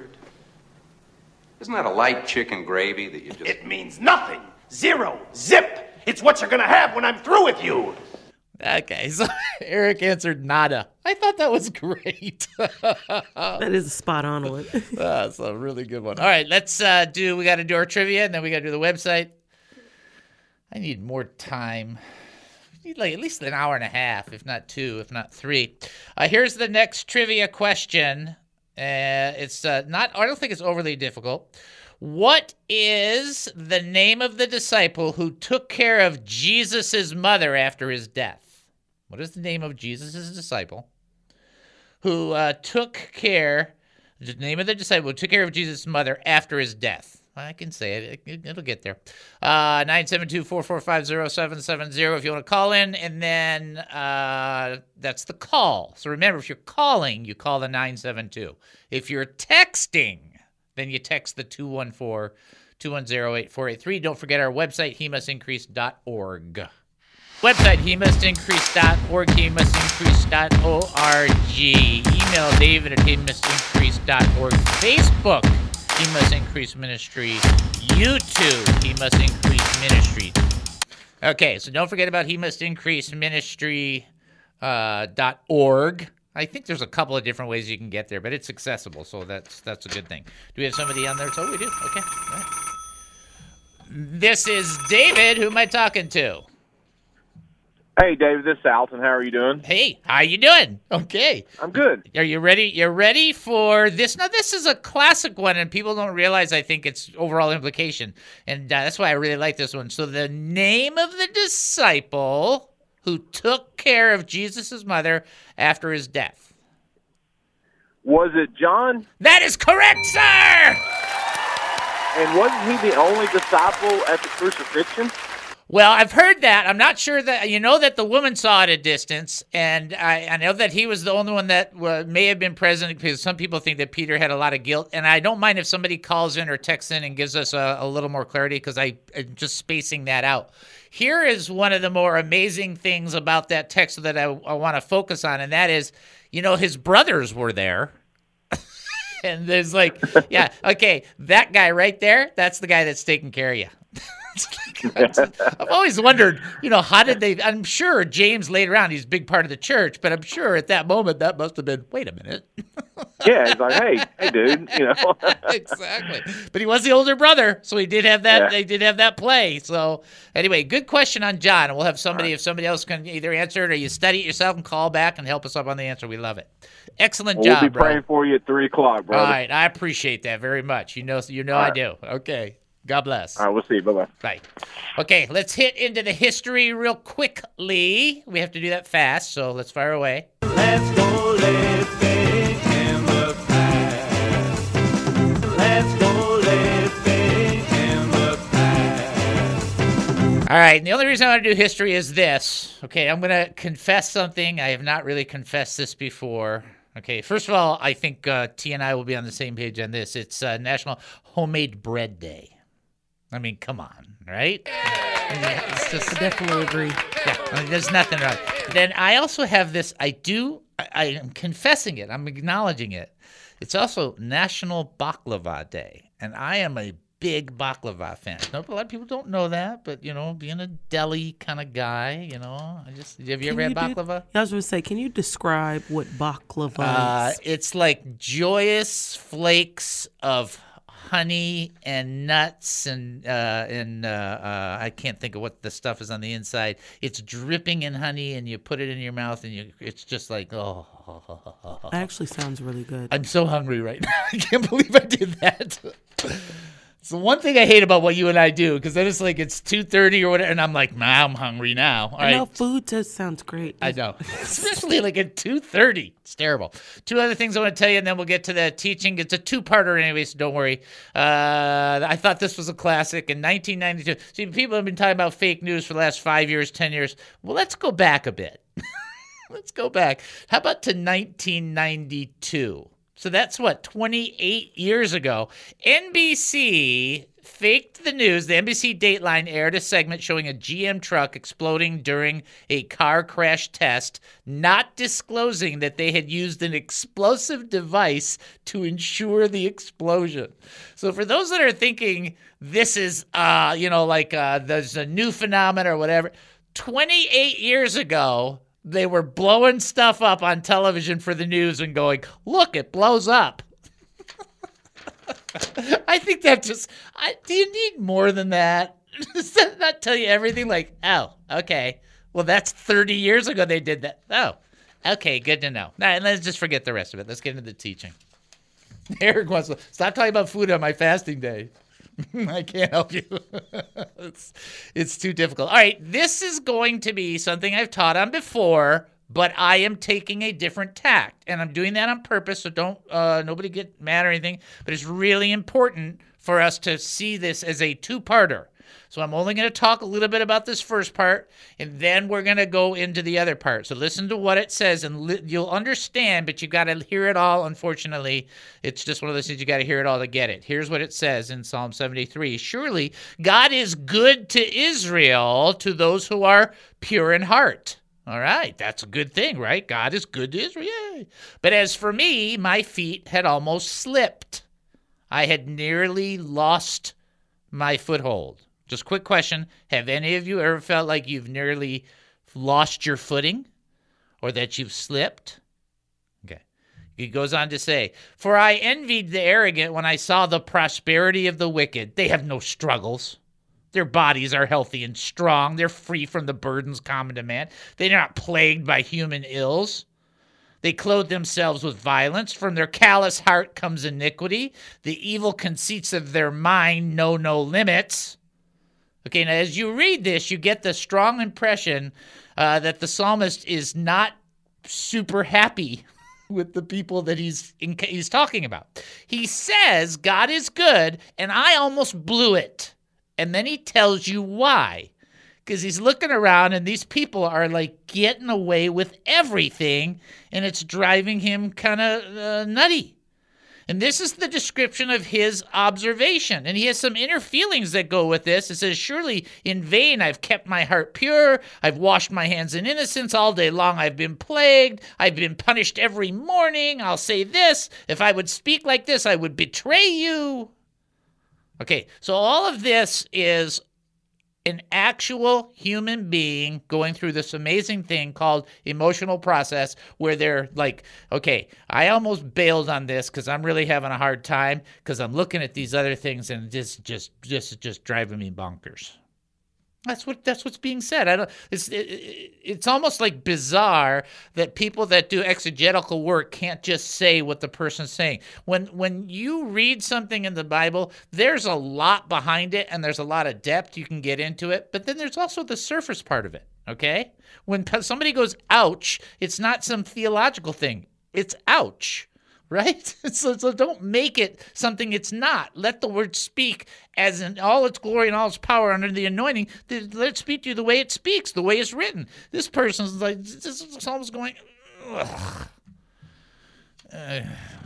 Isn't that a light chicken gravy that you just... It means nothing. Zero. Zip. It's what you're going to have when I'm through with you. Okay, so Eric answered nada. I thought that was great. That is a spot on one. That's a really good one. All right, let's uh, do, we got to do our trivia, and then we got to do the website. I need more time. I need like at least an hour and a half, if not two, if not three. Uh, here's the next trivia question. Uh, it's uh, not, I don't think it's overly difficult. What is the name of the disciple who took care of Jesus' mother after his death? What is the name of Jesus' disciple who uh, took care, the name of the disciple who took care of Jesus' mother after his death? I can say it. it it'll get there. Uh, nine seven two, four four five, zero seven seven zero if you want to call in, and then uh, that's the call. So remember, if you're calling, you call the nine seven two. If you're texting, then you text the two one four, two one zero, eight four eight three. Don't forget our website, he must increase dot org. Website, he must increase dot org, he must increase dot org. Email David at he must increase dot org. Facebook, He Must Increase Ministry. YouTube, He Must Increase Ministry. Okay, so don't forget about He Must Increase Ministry uh, dot org. I think there's a couple of different ways you can get there, but it's accessible, so that's that's a good thing. Do we have somebody on there? So we do. Okay. All right. This is David. Who am I talking to? Hey, David, this is Alton. How are you doing? Hey, how you doing? Okay. I'm good. Are you ready? You're ready for this? Now, this is a classic one, and people don't realize, I think, its overall implication. And uh, that's why I really like this one. So the name of the disciple who took care of Jesus' mother after his death. Was it John? That is correct, sir! And wasn't he the only disciple at the crucifixion? Well, I've heard that. I'm not sure that, you know, that the woman saw at a distance, and I, I know that he was the only one that uh, may have been present, because some people think that Peter had a lot of guilt, and I don't mind if somebody calls in or texts in and gives us a, a little more clarity, because I'm just spacing that out. Here is one of the more amazing things about that text that I, I want to focus on, and that is, you know, his brothers were there. And there's like, yeah, okay, that guy right there, that's the guy that's taking care of you. I've always wondered, you know, how did they, I'm sure James later on, he's a big part of the church, but I'm sure at that moment that must have been, wait a minute. Yeah, he's like, hey, hey, dude, you know. Exactly. But he was the older brother, so he did have that, Yeah. they did have that play. So anyway, good question on John. We'll have somebody, if somebody else can either answer it or you study it yourself and call back and help us up on the answer. We love it. Excellent Well, job, we'll be bro. praying for you at three o'clock, brother. All right, I appreciate that very much. You know, you know All I right. do. Okay. God bless. All right, we'll see you. Bye-bye. Right. Okay, let's hit into the history real quickly. We have to do that fast, so let's fire away. Let's go living in the past. Let's go living in the past. All right, and the only reason I want to do history is this. Okay, I'm going to confess something. I have not really confessed this before. Okay, first of all, I think uh, T and I will be on the same page on this. It's uh, National Homemade Bread Day. I mean, come on, right? Yeah, it's just, I definitely agree. Yeah, I mean, there's nothing wrong. Then I also have this, I do, I, I am confessing it. I'm acknowledging it. It's also National Baklava Day, and I am a big baklava fan. No, a lot of people don't know that, but, you know, being a deli kind of guy, you know, I just, have you Can ever had you do- baklava? I was going to say, can you describe what baklava Uh, is? it's like joyous flakes of honey and nuts and uh, and uh, uh, I can't think of what the stuff is on the inside. It's dripping in honey, and you put it in your mouth, and you it's just like oh. That actually sounds really good. I'm so hungry right now. I can't believe I did that. It's the one thing I hate about what you and I do, because then it's like it's two thirty or whatever, and I'm like, nah, I'm hungry now. All I know right. food just sounds great. I know, especially like at two thirty. It's terrible. Two other things I want to tell you, and then we'll get to the teaching. It's a two-parter anyway, so don't worry. Uh, I thought this was a classic in nineteen ninety-two. See, people have been talking about fake news for the last five years, ten years. Well, let's go back a bit. Let's go back. How about to nineteen ninety-two? So that's what, twenty-eight years ago. N B C faked the news. The N B C Dateline aired a segment showing a G M truck exploding during a car crash test, not disclosing that they had used an explosive device to ensure the explosion. So for those that are thinking this is, uh, you know, like uh, there's a new phenomenon or whatever, twenty-eight years ago, they were blowing stuff up on television for the news and going, look, it blows up. I think that just, I, do you need more than that? Does that not tell you everything? Like, oh, okay. Well, that's thirty years ago they did that. Oh, okay, good to know. Now, let's just forget the rest of it. Let's get into the teaching. Eric wants to, stop talking about food on my fasting day. I can't help you. it's, it's too difficult. All right, this is going to be something I've taught on before, but I am taking a different tact, and I'm doing that on purpose, so don't uh, nobody get mad or anything, but it's really important for us to see this as a two-parter. So I'm only going to talk a little bit about this first part, and then we're going to go into the other part. So listen to what it says, and li- you'll understand, but you got to hear it all, unfortunately. It's just one of those things you got to hear it all to get it. Here's what it says in Psalm seventy-three. Surely God is good to Israel, to those who are pure in heart. All right, that's a good thing, right? God is good to Israel. Yay. But as for me, my feet had almost slipped. I had nearly lost my foothold. Just quick question. Have any of you ever felt like you've nearly lost your footing or that you've slipped? Okay. He goes on to say, for I envied the arrogant when I saw the prosperity of the wicked. They have no struggles. Their bodies are healthy and strong. They're free from the burdens common to man. They're not plagued by human ills. They clothe themselves with violence. From their callous heart comes iniquity. The evil conceits of their mind know no limits. Okay, now as you read this, you get the strong impression uh, that the psalmist is not super happy with the people that he's in, he's talking about. He says, God is good, and I almost blew it. And then he tells you why. Because he's looking around, and these people are like getting away with everything, and it's driving him kind of uh, nutty. And this is the description of his observation. And he has some inner feelings that go with this. It says, surely in vain I've kept my heart pure. I've washed my hands in innocence. All day long I've been plagued. I've been punished every morning. I'll say this. If I would speak like this, I would betray you. Okay, so all of this is an actual human being going through this amazing thing called emotional process where they're like, okay, I almost bailed on this because I'm really having a hard time because I'm looking at these other things and this just just just driving me bonkers. That's what that's what's being said. I don't. It's it, it's almost like bizarre that people that do exegetical work can't just say what the person's saying. When when you read something in the Bible, there's a lot behind it and there's a lot of depth you can get into it. But then there's also the surface part of it. Okay, when somebody goes ouch, it's not some theological thing. It's ouch. Right? So, so don't make it something it's not. Let the word speak as in all its glory and all its power under the anointing. Let it speak to you the way it speaks, the way it's written. This person's like, this is almost going, ugh. Uh,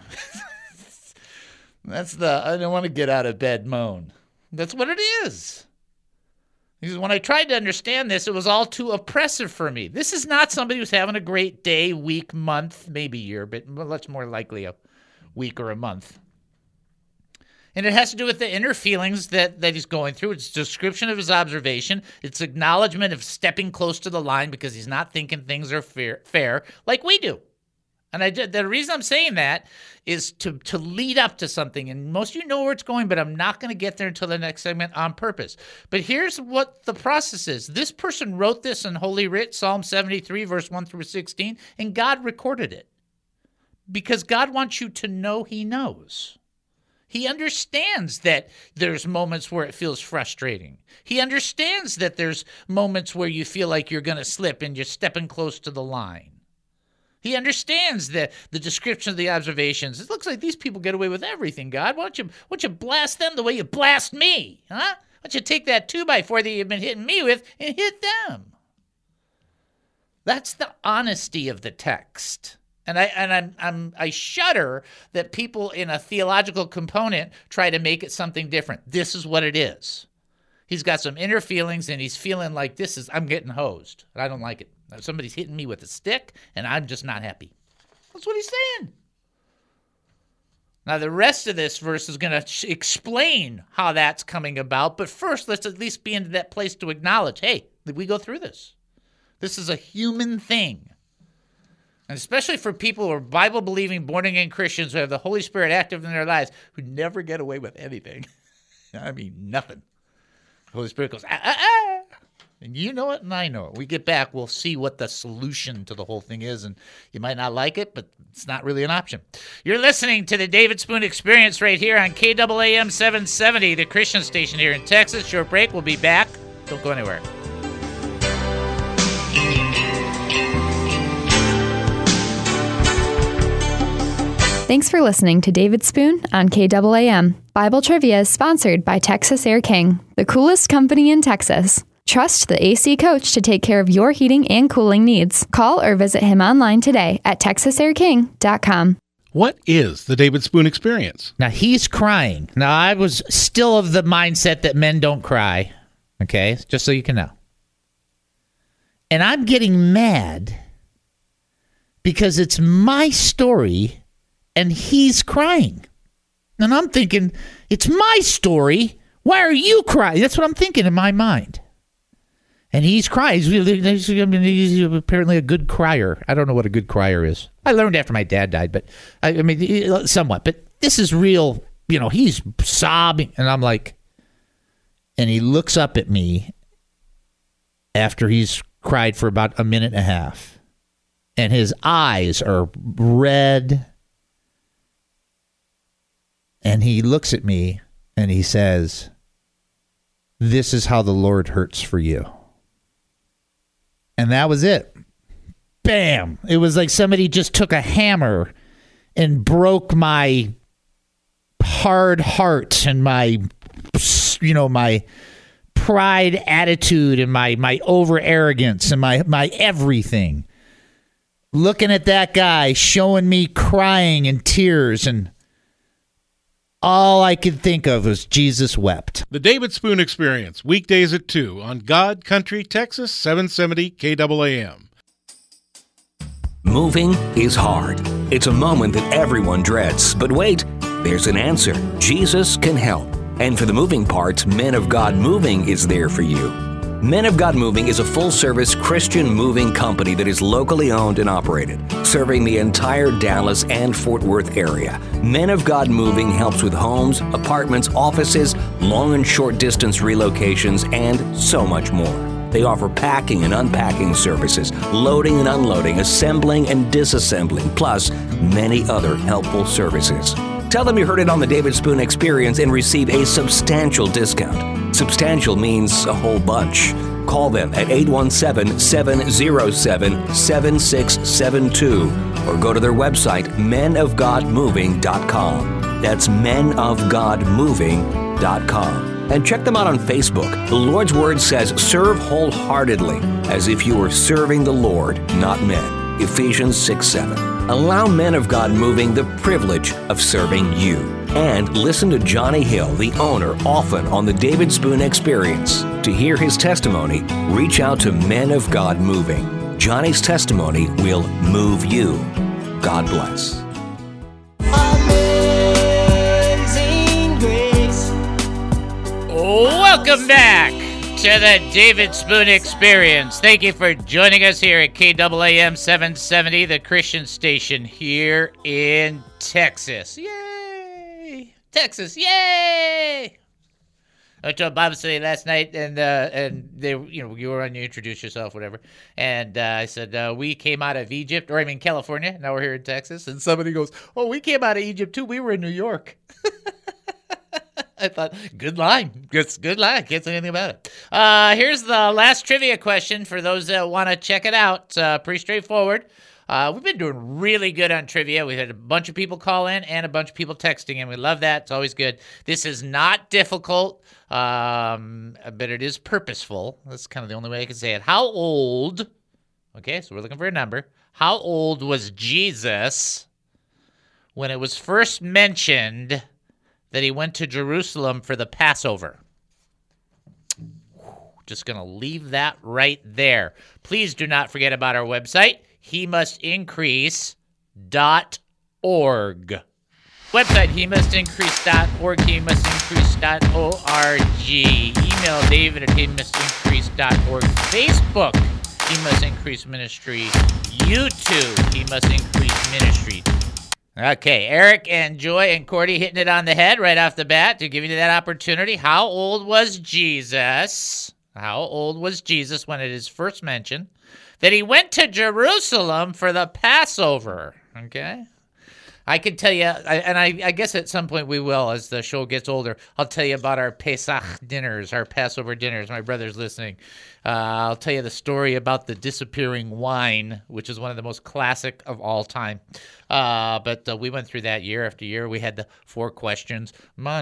that's the, I don't want to get out of bed moan. That's what it is. Because when I tried to understand this, it was all too oppressive for me. This is not somebody who's having a great day, week, month, maybe year, but much more likely a week or a month. And it has to do with the inner feelings that, that he's going through. It's a description of his observation. It's acknowledgement of stepping close to the line because he's not thinking things are fair, fair like we do. And I did, the reason I'm saying that is to, to lead up to something. And most of you know where it's going, but I'm not going to get there until the next segment on purpose. But here's what the process is. This person wrote this in Holy Writ, Psalm seventy-three, verse one through sixteen, and God recorded it. Because God wants you to know he knows. He understands that there's moments where it feels frustrating. He understands that there's moments where you feel like you're going to slip and you're stepping close to the line. He understands the, the description of the observations. It looks like these people get away with everything, God. Why don't you, why don't you blast them the way you blast me? Huh? Why don't you take that two by four that you've been hitting me with and hit them? That's the honesty of the text. And I and I'm, I'm I shudder that people in a theological component try to make it something different. This is what it is. He's got some inner feelings and he's feeling like this is, I'm getting hosed. I don't like it. Somebody's hitting me with a stick, and I'm just not happy. That's what he's saying. Now, the rest of this verse is going to explain how that's coming about. But first, let's at least be into that place to acknowledge, hey, did we go through this? This is a human thing. And especially for people who are Bible-believing, born-again Christians who have the Holy Spirit active in their lives, who never get away with anything. I mean, nothing. The Holy Spirit goes, ah, ah, ah. And you know it, and I know it. We get back, we'll see what the solution to the whole thing is, and you might not like it, but it's not really an option. You're listening to the David Spoon Experience right here on K A A M seven seventy, the Christian station here in Texas. Short break, we'll be back. Don't go anywhere. Thanks for listening to David Spoon on K A A M. Bible Trivia is sponsored by Texas Air King, the coolest company in Texas. Trust the A C coach to take care of your heating and cooling needs. Call or visit him online today at texas air king dot com. What is the David Spoon Experience? Now, he's crying. Now, I was still of the mindset that men don't cry, okay? Just so you can know. And I'm getting mad because it's my story and he's crying. And I'm thinking, it's my story. Why are you crying? That's what I'm thinking in my mind. And he's crying. He's, I mean, he's apparently a good crier. I don't know what a good crier is. I learned after my dad died, but I, I mean, somewhat. But this is real. You know, he's sobbing, and I'm like, and he looks up at me after he's cried for about a minute and a half, and his eyes are red, and he looks at me and he says, "This is how the Lord hurts for you." And that was it. Bam! It was like somebody just took a hammer and broke my hard heart and my, you know, my pride attitude and my, my over arrogance and my, my everything. Looking at that guy showing me crying and tears, and all I could think of was Jesus wept. The David Spoon Experience, weekdays at two on God Country, Texas, seven seventy K A A M. Moving is hard. It's a moment that everyone dreads. But wait, there's an answer. Jesus can help. And for the moving parts, Men of God Moving is there for you. Men of God Moving is a full-service Christian moving company that is locally owned and operated, serving the entire Dallas and Fort Worth area. Men of God Moving helps with homes, apartments, offices, long and short distance relocations, and so much more. They offer packing and unpacking services, loading and unloading, assembling and disassembling, plus many other helpful services. Tell them you heard it on the David Spoon Experience and receive a substantial discount. Substantial means a whole bunch. Call them at eight one seven, seven zero seven, seven six seven two or go to their website, men of god moving dot com. That's men of god moving dot com. And check them out on Facebook. The Lord's Word says, serve wholeheartedly, as if you were serving the Lord, not men. Ephesians six seven. Allow Men of God Moving the privilege of serving you. And listen to Johnny Hill, the owner, often on the David Spoon Experience. To hear his testimony, reach out to Men of God Moving. Johnny's testimony will move you. God bless. Welcome back to the David Spoon Experience. Thank you for joining us here at K A A M seven seventy, the Christian station here in Texas. Yay! Texas, yay! I went to a Bible study last night, and uh, and they, you know, you were on, you introduce yourself, whatever. And uh, I said, uh, we came out of Egypt, or I mean California. Now we're here in Texas. And somebody goes, oh, we came out of Egypt too. We were in New York. I thought, good line. Good, good line. Can't say anything about it. Uh, here's the last trivia question for those that want to check it out. Uh, pretty straightforward. Uh, we've been doing really good on trivia. We had a bunch of people call in and a bunch of people texting in. We love that. It's always good. This is not difficult, um, but it is purposeful. That's kind of the only way I can say it. How old, okay, so we're looking for a number. How old was Jesus when it was first mentioned that he went to Jerusalem for the Passover? Just going to leave that right there. Please do not forget about our website, he must increase dot org. Website, he must increase dot org, he must increase dot org. Email David at he must increase dot org. Facebook, He Must Increase Ministry. YouTube, He Must Increase Ministry. Okay, Eric and Joy and Cordy hitting it on the head right off the bat to give you that opportunity. How old was Jesus? How old was Jesus when it is first mentioned that he went to Jerusalem for the Passover? Okay. I could tell you, and I, I guess at some point we will as the show gets older. I'll tell you about our Pesach dinners, our Passover dinners. My brother's listening. Uh, I'll tell you the story about the disappearing wine, which is one of the most classic of all time. Uh, but uh, we went through that year after year. We had the four questions. I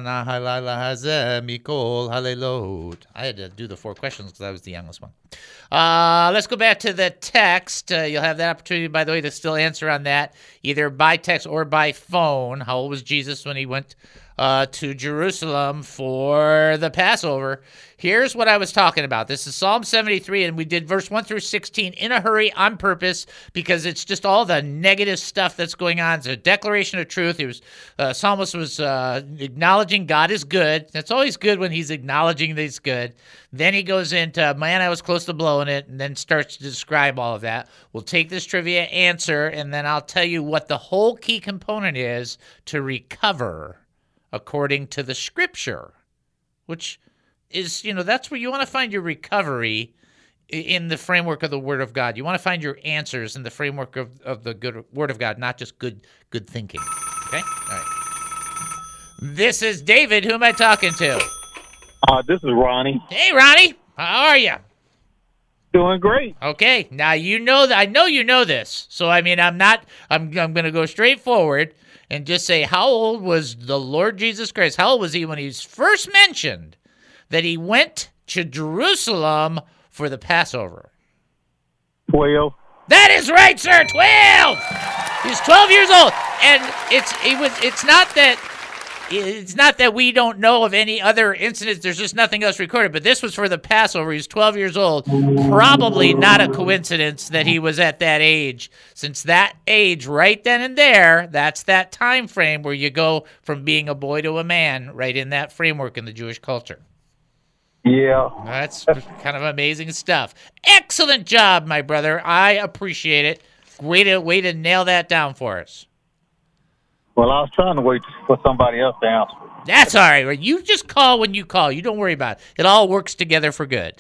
had to do the four questions because I was the youngest one. Uh, let's go back to the text. Uh, you'll have that opportunity, by the way, to still answer on that, either by text or by phone. How old was Jesus when he went uh, to Jerusalem for the Passover? Here's what I was talking about. This is Psalm seventy-three, and we did verse one through sixteen in a hurry on purpose because it's just all the negative stuff that's going on. It's a declaration of truth. He was, uh, Psalmist was uh, acknowledging God is good. That's always good when he's acknowledging that he's good. Then he goes into, man, I was close to blowing it, and then starts to describe all of that. We'll take this trivia answer, and then I'll tell you what the whole key component is to recover according to the Scripture, which is, you know, that's where you want to find your recovery in the framework of the Word of God. You want to find your answers in the framework of, of the good Word of God, not just good good thinking. Okay? All right. This is David. Who am I talking to? Uh, this is Ronnie. Hey, Ronnie. How are you? Doing great. Okay. Now, you know that I know you know this. So, I mean, I'm not, I'm, I'm going to go straight forward and just say, how old was the Lord Jesus Christ? How old was he when he was first mentioned that he went to Jerusalem for the Passover? Twelve. That is right, sir. Twelve. He's twelve years old, and it's it was it's not that it's not that we don't know of any other incidents. There's just nothing else recorded. But this was for the Passover. He's twelve years old. Probably not a coincidence that he was at that age, since that age right then and there, that's that time frame where you go from being a boy to a man, right in that framework in the Jewish culture. Yeah. That's kind of amazing stuff. Excellent job, my brother. I appreciate it. Way to, way to nail that down for us. Well, I was trying to wait for somebody else to answer. That's all right. You just call when you call. You don't worry about it. It all works together for good.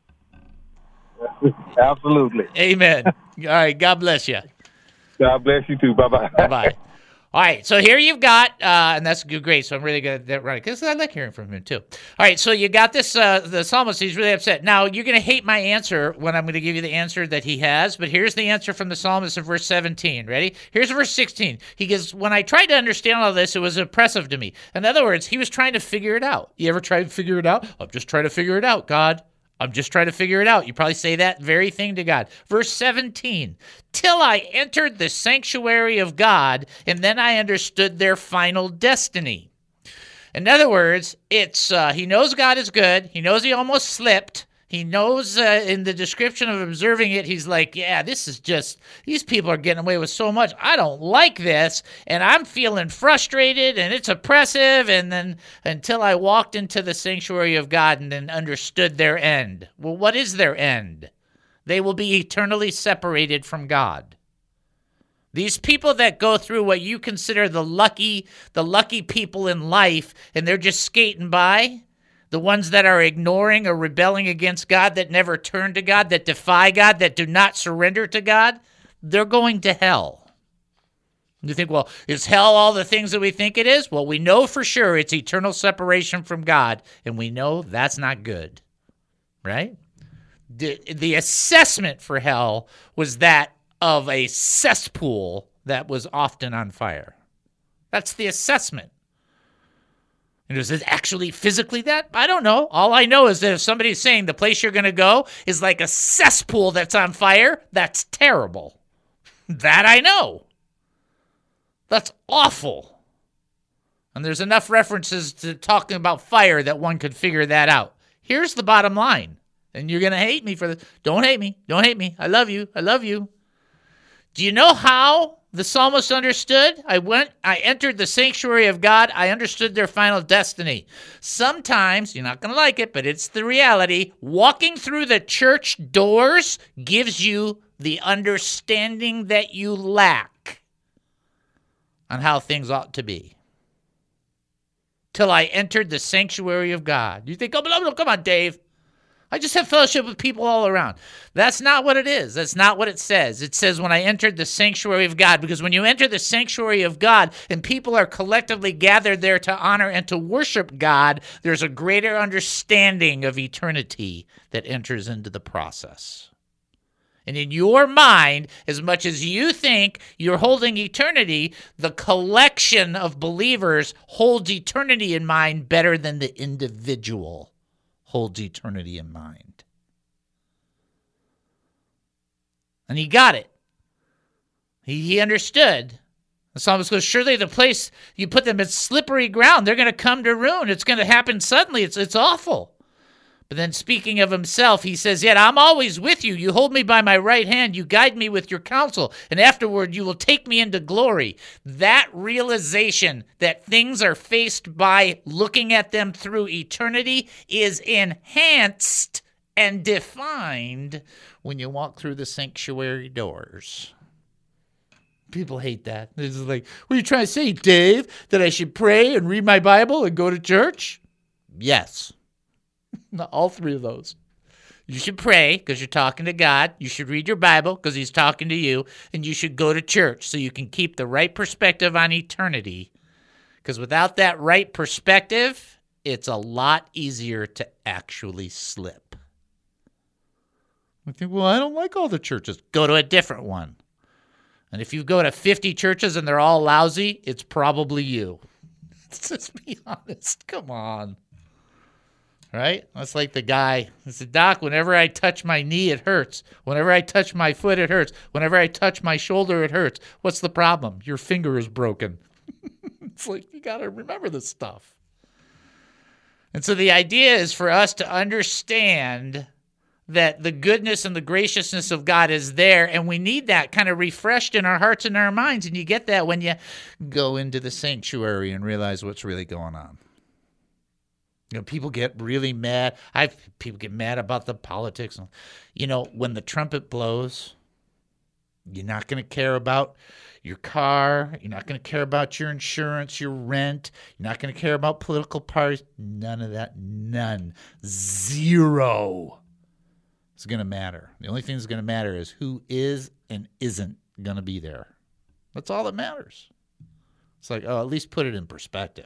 Absolutely. Amen. All right. God bless you. God bless you too. Bye-bye. Bye-bye. All right, so here you've got, uh, and that's good, great. So I'm really good at that, right? Because I like hearing from him too. All right, so you got this. Uh, the psalmist, he's really upset. Now you're going to hate my answer when I'm going to give you the answer that he has. But here's the answer from the psalmist in verse seventeen. Ready? Here's verse sixteen. He goes, "When I tried to understand all this, it was oppressive to me." In other words, he was trying to figure it out. You ever try to figure it out? I'm just trying to figure it out, God. I'm just trying to figure it out. You probably say that very thing to God. Verse seventeen, "Till I entered the sanctuary of God, and then I understood their final destiny." In other words, it's uh, he knows God is good. He knows he almost slipped. He knows uh, in the description of observing it, he's like, yeah, this is just, these people are getting away with so much. I don't like this, and I'm feeling frustrated, and it's oppressive, and then until I walked into the sanctuary of God and then understood their end. Well, what is their end? They will be eternally separated from God. These people that go through what you consider the lucky, the lucky people in life, and they're just skating by, the ones that are ignoring or rebelling against God, that never turn to God, that defy God, that do not surrender to God, they're going to hell. You think, well, is hell all the things that we think it is? Well, we know for sure it's eternal separation from God, and we know that's not good, right? The, the assessment for hell was that of a cesspool that was often on fire. That's the assessment. And is it actually physically that? I don't know. All I know is that if somebody's saying the place you're going to go is like a cesspool that's on fire, that's terrible. That I know. That's awful. And there's enough references to talking about fire that one could figure that out. Here's the bottom line. And you're going to hate me for this. Don't hate me. Don't hate me. I love you. I love you. Do you know how the psalmist understood? I went, I entered the sanctuary of God. I understood their final destiny. Sometimes, you're not going to like it, but it's the reality. Walking through the church doors gives you the understanding that you lack on how things ought to be. Till I entered the sanctuary of God. You think, oh, blah, blah, come on, Dave. I just have fellowship with people all around. That's not what it is. That's not what it says. It says when I entered the sanctuary of God, because when you enter the sanctuary of God and people are collectively gathered there to honor and to worship God, there's a greater understanding of eternity that enters into the process. And in your mind, as much as you think you're holding eternity, the collection of believers holds eternity in mind better than the individual holds eternity in mind. And he got it. He, he understood. The psalmist goes, surely the place you put them in slippery ground, they're going to come to ruin. It's going to happen suddenly. It's, it's awful. But then speaking of himself, he says, yet I'm always with you. You hold me by my right hand. You guide me with your counsel. And afterward, you will take me into glory. That realization that things are faced by looking at them through eternity is enhanced and defined when you walk through the sanctuary doors. People hate that. It's like, what are you trying to say, Dave? That I should pray and read my Bible and go to church? Yes. All three of those. You should pray because you're talking to God. You should read your Bible because he's talking to you. And you should go to church so you can keep the right perspective on eternity. Because without that right perspective, it's a lot easier to actually slip. I think, well, I don't like all the churches. Go to a different one. And if you go to fifty churches and they're all lousy, it's probably you. Let's just be honest. Come on. Right? That's like the guy. He said, Doc, whenever I touch my knee, it hurts. Whenever I touch my foot, it hurts. Whenever I touch my shoulder, it hurts. What's the problem? Your finger is broken. It's like, you got to remember this stuff. And so the idea is for us to understand that the goodness and the graciousness of God is there, and we need that kind of refreshed in our hearts and our minds. And you get that when you go into the sanctuary and realize what's really going on. You know, people get really mad. I've people get mad about the politics. You know, when the trumpet blows, you're not going to care about your car. You're not going to care about your insurance, your rent. You're not going to care about political parties. None of that. None. Zero. It's going to matter. The only thing that's going to matter is who is and isn't going to be there. That's all that matters. It's like, oh, at least put it in perspective.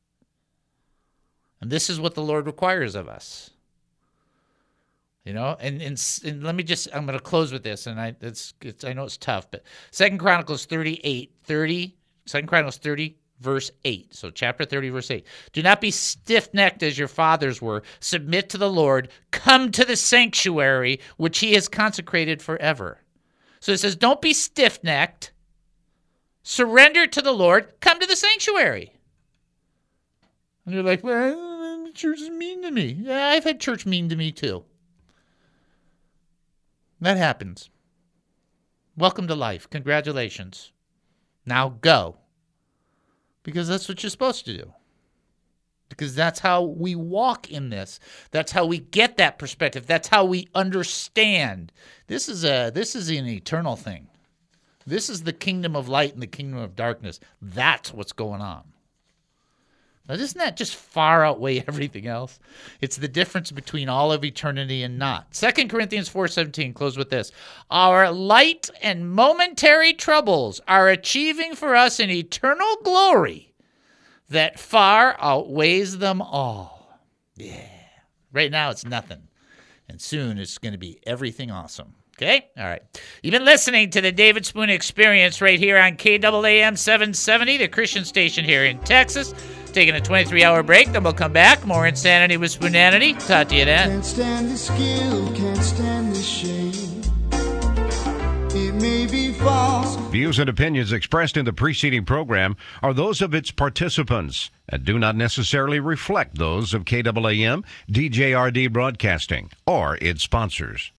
And this is what the Lord requires of us. You know, and, and, and let me just, I'm going to close with this, and I it's, it's I know it's tough, but Second Chronicles thirty-eight, thirty, Second Chronicles thirty, verse eight. So chapter thirty, verse eight. Do not be stiff-necked as your fathers were. Submit to the Lord. Come to the sanctuary, which he has consecrated forever. So it says, don't be stiff-necked. Surrender to the Lord. Come to the sanctuary. And you're like, well, the church is mean to me. Yeah, I've had church mean to me too. That happens. Welcome to life. Congratulations. Now go. Because that's what you're supposed to do. Because that's how we walk in this. That's how we get that perspective. That's how we understand. This is a this is an eternal thing. This is the kingdom of light and the kingdom of darkness. That's what's going on. Now, doesn't that just far outweigh everything else? It's the difference between all of eternity and not. Second Corinthians four seventeen, close with this. Our light and momentary troubles are achieving for us an eternal glory that far outweighs them all. Yeah. Right now it's nothing. And soon it's going to be everything awesome. Okay? All right. You've been listening to the David Spoon Experience right here on K A A M seven seventy, the Christian station here in Texas. Taking a twenty-three hour break, then we'll come back. More Insanity with Spoonanity. Talk to you then. Can't stand the skill, can't stand the shame. It may be false. Views and opinions expressed in the preceding program are those of its participants and do not necessarily reflect those of K A A M, D J R D Broadcasting, or its sponsors.